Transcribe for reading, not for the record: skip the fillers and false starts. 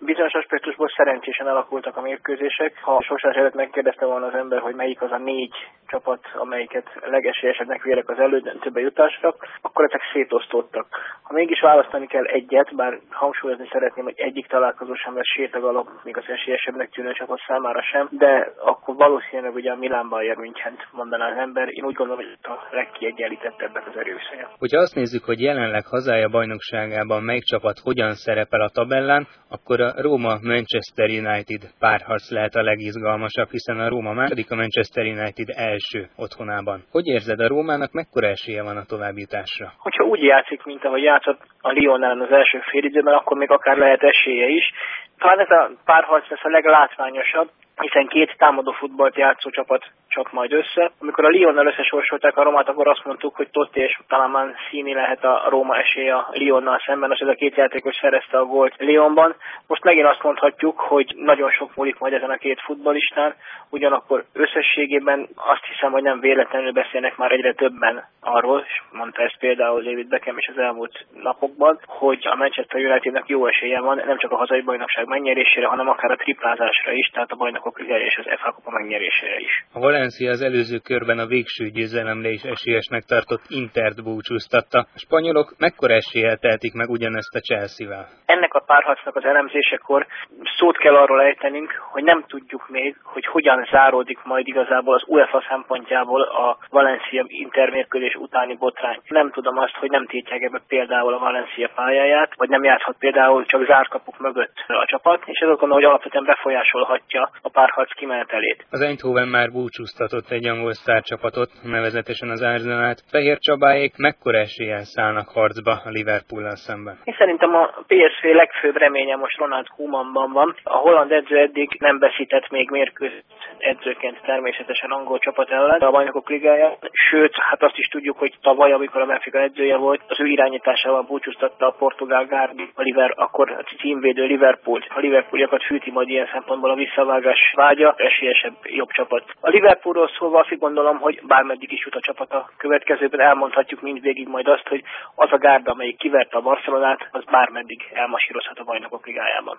Bizonyos aspektusból szerencsésen alakultak a mérkőzések. Ha sosem előtt megkérdezte volna az ember, hogy melyik az a 4 csapat, amelyiket legesélyesebbnek vélek az elődöntőbe jutásra, akkor ezek szétosztottak. Ha mégis választani kell egyet, bár hangsúlyozni szeretném, hogy egyik találkozó sem lesz sétagalom, még az esélyesebbnek tűnő csapat számára sem, de akkor valószínűleg ugye a Milan-Bayern Münchent mondaná az ember. Én úgy gondolom, hogy a legkiegyenlítettebbek az erőviszonyok. Hogyha azt nézzük, hogy jelenleg hazája bajnokságában melyik csapat hogyan szerepel a tabellán, akkor a Róma-Manchester United párharc lehet a legizgalmasabb, hiszen a Róma második, a Manchester United első otthonában. Hogy érzed, a Rómának mekkora esélye van a továbbjutásra? Hogyha úgy játszik, mint ahogy játszott a Lyon ellen az első félidőben, akkor még akár lehet esélye is. Talán ez a párharc lesz a leglátványosabb, hiszen 2 támadó futballt játszó csapat csap majd össze. Amikor a Lyonnal összesorsolták a Rómát, akkor azt mondtuk, hogy Totti és talán Mancini lehet a Róma esélye a Lyonnal szemben, és ez a 2 játékos szerezte a gólt Lyonban. Most megint azt mondhatjuk, hogy nagyon sok múlik majd ezen a 2 futballistán, ugyanakkor összességében azt hiszem, hogy nem véletlenül beszélnek már egyre többen arról, és mondta ezt például David Beckham is az elmúlt napokban, hogy a Manchester Unitednek jó esélye van, nem csak a hazai bajnokság megnyerésére, hanem akár a triplázásra is, tehát a bajnokok ligája és az FA kupa megnyerésére is. A Valencia az előző körben a végső győzelemre is esélyesnek tartott Intert búcsúztatta. A spanyolok mekkora eséllyel tehetik meg ugyanezt a Chelsea-vel? Ennek a párharcnak az elemzésekor szót kell arról ejtenünk, hogy nem tudjuk még, hogy hogyan záródik majd igazából az UEFA szempontjából a Valencia-Inter mérkőzés utáni botrány. Nem tudom azt, hogy nem tiltják ebbe például a Valencia pályáját, vagy nem játszhat például csak zárt kapuk mögött a csapat, és ez azt gondolom, hogy alapvetően befolyásolhatja a párharc kimenetelét. Az Eindhoven már búcsúztatott egy angol sztárcsapatot, nevezetesen az Arsenalt. Fehér Csabáék mekkora eséllyel szállnak harcba a Liverpoollal szemben? Én szerintem a PSV legfőbb reménye most Ronald Koemanban van. A holland edző eddig nem veszített még mérkőzést edzőként természetesen angol csapat ellen a Bajnokok Ligája. Sőt, hát azt is tudjuk, hogy tavaly, amikor a Benfica edzője volt, az ő irányításával búcsúztatta a portugál Garbi, akkor a címvédő Liverpoolt. A Liverpooliakat fűti majd ilyen szempontból a visszavágás vágya, esélyesebb jobb csapat. A Liverpoolról szólva azt gondolom, hogy bármeddig is jut a csapat a következőben, elmondhatjuk mindvégig majd azt, hogy az a gárda, amelyik kiverte a Barcelonát, az bármeddig elmasírozhat a Bajnokok Ligájában.